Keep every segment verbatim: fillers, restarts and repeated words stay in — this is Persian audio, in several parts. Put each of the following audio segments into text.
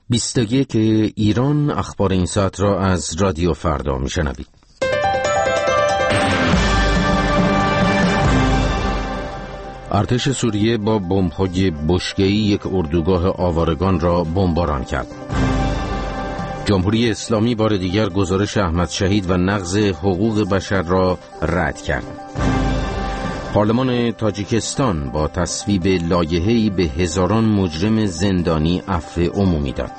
بیست و یک ایران، اخبار این ساعت را از رادیو فردا میشنوید. ارتش سوریه با بمب‌های بشکه‌ای یک اردوگاه آوارگان را بمباران کرد. جمهوری اسلامی بار دیگر گزارش احمد شهید و نقض حقوق بشر را رد کرد. پارلمان تاجیکستان با تصویب لایحه‌ای به هزاران مجرم زندانی عفو عمومی داد.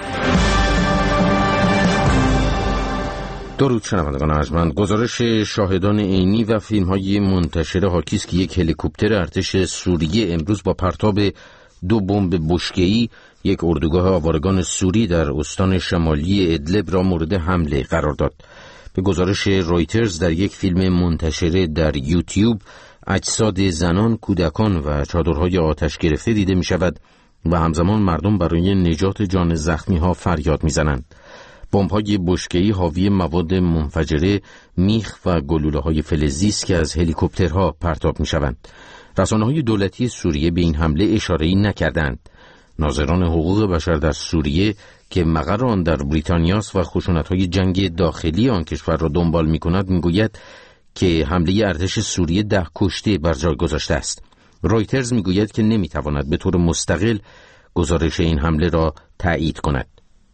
درود شنوندگان ارجمند، گزارش شاهدان عینی و فیلم‌های منتشر حاکی است که یک هلیکوپتر ارتش سوریه امروز با پرتاب دو بمب بشکه‌ای یک اردوگاه آوارگان سوری در استان شمالی ادلب را مورد حمله قرار داد. به گزارش رویترز در یک فیلم منتشر در یوتیوب اجساد زنان، کودکان و چادرهای آتش گرفته دیده می شود و همزمان مردم برای نجات جان زخمی ها فریاد می زنند. بمب‌های بشکه‌ای حاوی مواد منفجره، میخ و گلوله‌های فلزی است که از هلیکوپترها پرتاب می شوند. رسانه‌های دولتی سوریه به این حمله اشاره‌ای نکردند. ناظران حقوق بشر در سوریه که مقر آن در بریتانیاست و خشونت‌های جنگ داخلی آن کشور را دنبال می‌کند می‌گوید که حمله ارتش سوریه ده کشته بر جای گذاشته است. رویترز می‌گوید که نمی‌تواند به طور مستقل گزارش این حمله را تایید کند.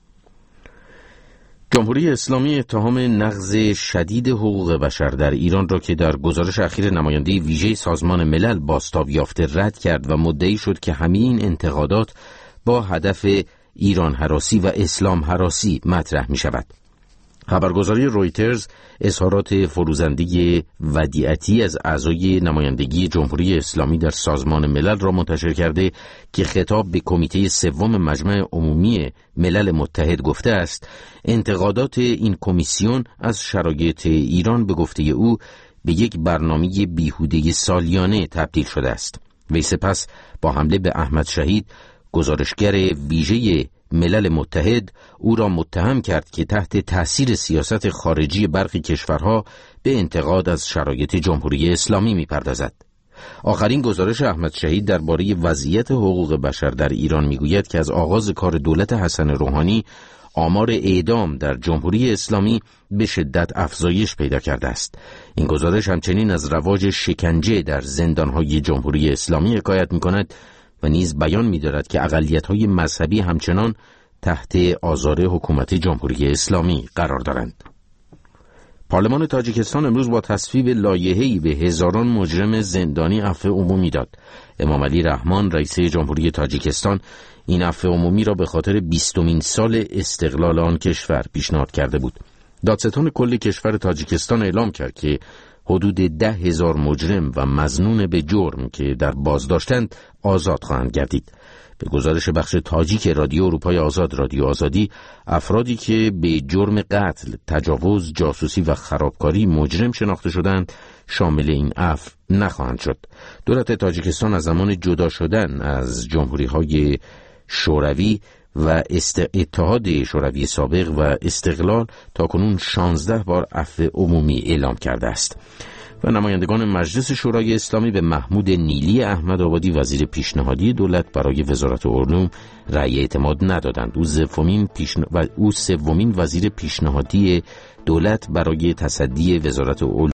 جمهوری اسلامی اتهام نقض شدید حقوق بشر در ایران را که در گزارش اخیر نماینده ویژه سازمان ملل بازتاب یافته رد کرد و مدعی شد که همه این انتقادات با هدف ایران هراسی و اسلام هراسی مطرح می شود. خبرگزاری رویترز اظهارات فروزنده ودیعتی از اعضای نمایندگی جمهوری اسلامی در سازمان ملل را منتشر کرده که خطاب به کمیته سوم مجمع عمومی ملل متحد گفته است انتقادات این کمیسیون از شرایط ایران به گفته او به یک برنامه بیهوده سالیانه تبدیل شده است. وی سپس با حمله به احمد شهید، گزارشگر ویژه ملل متحد، او را متهم کرد که تحت تأثیر سیاست خارجی برخی کشورها به انتقاد از شرایط جمهوری اسلامی می‌پردازد. آخرین گزارش احمد شهید درباره وضعیت حقوق بشر در ایران می‌گوید که از آغاز کار دولت حسن روحانی آمار اعدام در جمهوری اسلامی به شدت افزایش پیدا کرده است. این گزارش همچنین از رواج شکنجه در زندان‌های جمهوری اسلامی حکایت می‌کند و نیز بیان می‌دارد که اقلیت‌های مذهبی همچنان تحت آزار حکومت جمهوری اسلامی قرار دارند. پارلمان تاجیکستان امروز با تصویب لایحه‌ای به هزاران مجرم زندانی عفو عمومی داد. امام علی رحمان رئیس جمهوری تاجیکستان این عفو عمومی را به خاطر بیستمین سال استقلال آن کشور پیشنهاد کرده بود. دادستان کل کشور تاجیکستان اعلام کرد که حدود ده هزار مجرم و مظنون به جرم که در بازداشتند آزاد خواهند گردید. به گزارش بخش تاجیک رادیو اروپای آزاد رادیو آزادی، افرادی که به جرم قتل، تجاوز، جاسوسی و خرابکاری مجرم شناخته شدند شامل این عفو نخواهند شد. دولت تاجیکستان از زمان جدا شدن از جمهوری‌های شوروی و اتحاد شوروی سابق و استقلال تاکنون شانزده بار عفو عمومی اعلام کرده است. و نمایندگان مجلس شورای اسلامی به محمود نیلی احمدآبادی وزیر پیشنهادی دولت برای وزارت علوم رأی اعتماد ندادند. او سومین پیشن... و او سومین وزیر پیشنهادی دولت برای تصدی وزارت علوم